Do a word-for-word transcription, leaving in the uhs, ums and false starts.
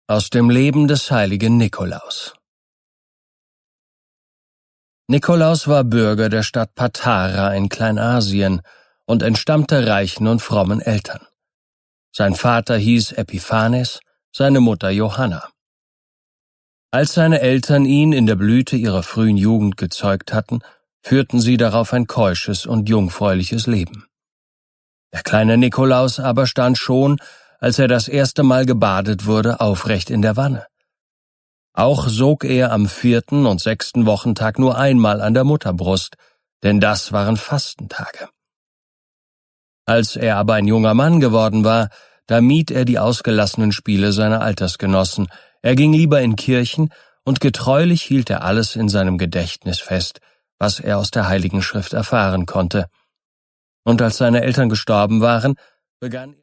Aus dem Leben des heiligen Nikolaus. Nikolaus war Bürger der Stadt Patara in Kleinasien und entstammte reichen und frommen Eltern. Sein Vater hieß Epiphanes, seine Mutter Johanna. Als seine Eltern ihn in der Blüte ihrer frühen Jugend gezeugt hatten, führten sie darauf ein keusches und jungfräuliches Leben. Der kleine Nikolaus aber stand schon, als er das erste Mal gebadet wurde, aufrecht in der Wanne. Auch sog er am vierten und sechsten Wochentag nur einmal an der Mutterbrust, denn das waren Fastentage. Als er aber ein junger Mann geworden war, da mied er die ausgelassenen Spiele seiner Altersgenossen, er ging lieber in Kirchen und getreulich hielt er alles in seinem Gedächtnis fest, was er aus der Heiligen Schrift erfahren konnte. Und als seine Eltern gestorben waren, begann